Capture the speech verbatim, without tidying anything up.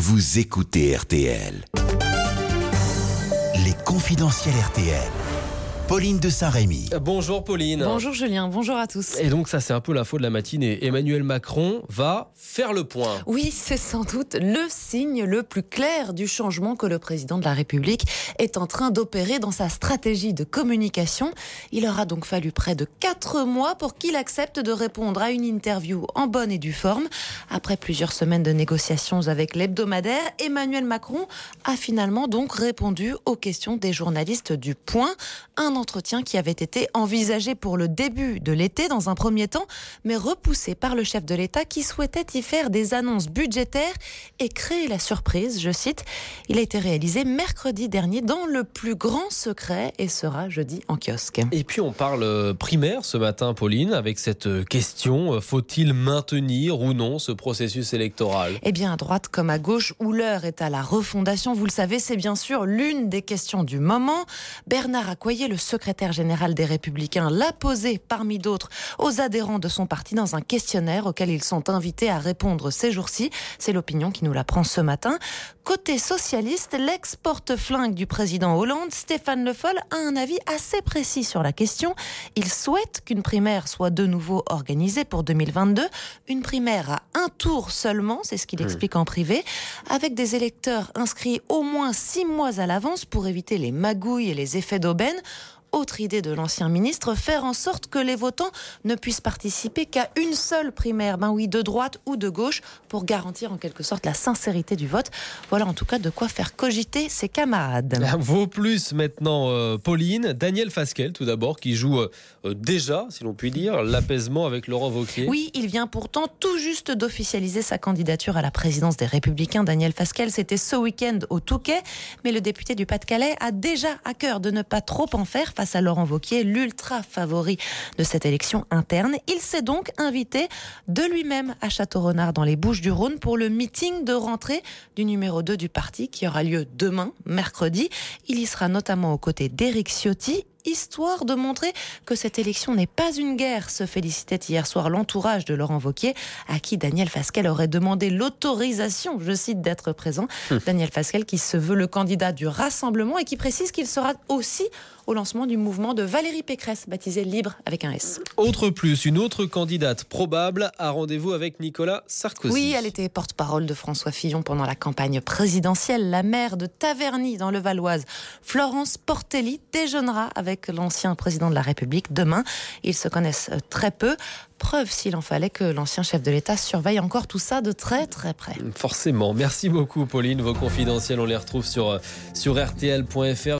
vous écoutez R T L. Les confidentiels R T L. Pauline de Saint-Rémy. Bonjour Pauline. Bonjour Julien, bonjour à tous. Et donc ça c'est un peu l'info de la matinée. Emmanuel Macron va faire le point. Oui, c'est sans doute le signe le plus clair du changement que le président de la République est en train d'opérer dans sa stratégie de communication. Il aura donc fallu près de quatre mois pour qu'il accepte de répondre à une interview en bonne et due forme. Après plusieurs semaines de négociations avec l'hebdomadaire, Emmanuel Macron a finalement donc répondu aux questions des journalistes du Point. Un entretien qui avait été envisagé pour le début de l'été dans un premier temps, mais repoussé par le chef de l'État qui souhaitait y faire des annonces budgétaires et créer la surprise, je cite. Il a été réalisé mercredi dernier dans le plus grand secret et sera jeudi en kiosque. Et puis on parle primaire ce matin, Pauline, avec cette question, faut-il maintenir ou non ce processus électoral ? Eh bien, à droite comme à gauche, où l'heure est à la refondation, vous le savez, c'est bien sûr l'une des questions du moment. Bernard Accoyer, le secrétaire général des Républicains, l'a posé parmi d'autres aux adhérents de son parti dans un questionnaire auquel ils sont invités à répondre ces jours-ci. C'est l'opinion qui nous l'apprend ce matin. Côté socialiste, l'ex-porte-flingue du président Hollande, Stéphane Le Foll, a un avis assez précis sur la question. Il souhaite qu'une primaire soit de nouveau organisée pour deux mille vingt-deux. Une primaire à un tour seulement, c'est ce qu'il mmh. explique en privé, avec des électeurs inscrits au moins six mois à l'avance pour éviter les magouilles et les effets d'aubaine. Autre idée de l'ancien ministre, faire en sorte que les votants ne puissent participer qu'à une seule primaire, ben oui, de droite ou de gauche, pour garantir en quelque sorte la sincérité du vote. Voilà en tout cas de quoi faire cogiter ses camarades. Vaut plus maintenant, euh, Pauline. Daniel Fasquelle, tout d'abord, qui joue euh, déjà, si l'on peut dire, l'apaisement avec Laurent Wauquiez. Oui, il vient pourtant tout juste d'officialiser sa candidature à la présidence des Républicains. Daniel Fasquelle, c'était ce week-end au Touquet, mais le député du Pas-de-Calais a déjà à cœur de ne pas trop en faire face à Laurent Wauquiez, l'ultra favori de cette élection interne. Il s'est donc invité de lui-même à Château-Renard dans les Bouches-du-Rhône pour le meeting de rentrée du numéro deux du parti qui aura lieu demain, mercredi. Il y sera notamment aux côtés d'Éric Ciotti, histoire de montrer que cette élection n'est pas une guerre, se félicitait hier soir l'entourage de Laurent Wauquiez, à qui Daniel Fasquelle aurait demandé l'autorisation, je cite, d'être présent. Hum. Daniel Fasquelle qui se veut le candidat du Rassemblement et qui précise qu'il sera aussi au lancement du mouvement de Valérie Pécresse, baptisé Libre avec un S. Autre plus, une autre candidate probable a rendez-vous avec Nicolas Sarkozy. Oui, elle était porte-parole de François Fillon pendant la campagne présidentielle. La maire de Taverny dans le Valoise, Florence Portelli, déjeunera avec l'ancien président de la République demain. Ils se connaissent très peu. Preuve, s'il en fallait, que l'ancien chef de l'État surveille encore tout ça de très très près. Forcément. Merci beaucoup, Pauline. Vos confidentiels, on les retrouve sur, sur R T L point F R.